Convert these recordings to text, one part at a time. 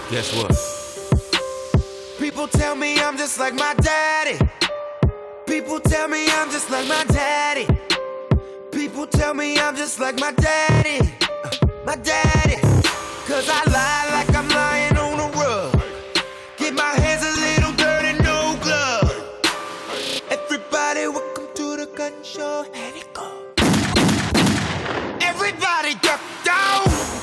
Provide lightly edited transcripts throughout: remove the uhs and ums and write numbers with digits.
Guess what? People tell me I'm just like my daddy. People tell me I'm just like my daddy. People tell me I'm just like my daddy. My daddy. Cause I lie like I'm lying on a rug. Get my hands a little dirty, no glove. Everybody, welcome to the gun show. Here we go. Everybody duck down.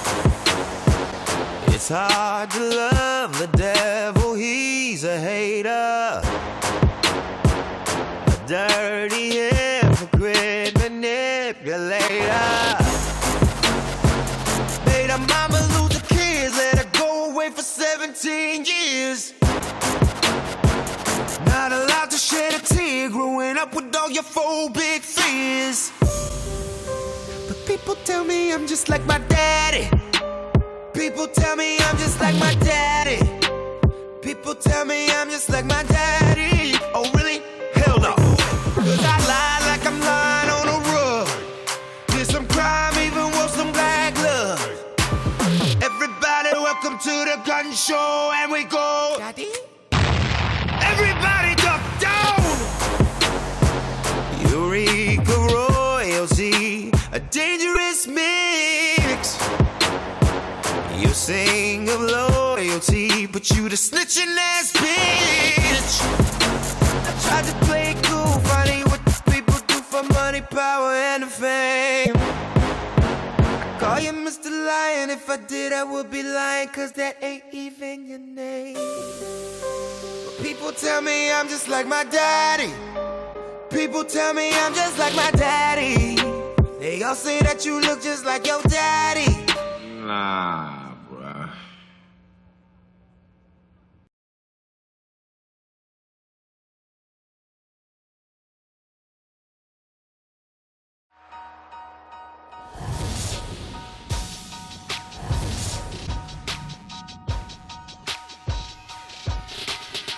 It's hard to love the devil, he's a hater. A dirty hypocrite manipulator. Made a mama lose the kids, let her go away for 17 years. Not allowed to shed a tear, growing up with all your phobic fears. But people tell me I'm just like my daddy. People tell me I'm just like my daddy. People tell me I'm just like my daddy. Oh really? Hell no. Cause I lie like I'm lying on a rug. Did some crime, even wore some black blood. Everybody, welcome to the gun show, and we go. Daddy? Everybody duck down. Eureka royalty, a dangerous mix. You sing of loyalty, but you the snitching ass bitch. I tried to play it cool, finding what the people do for money, power, and the fame. I call you Mr. Lion, if I did I would be lying, cause that ain't even your name. But people tell me I'm just like my daddy. People tell me I'm just like my daddy. They all say that you look just like your daddy. Nah.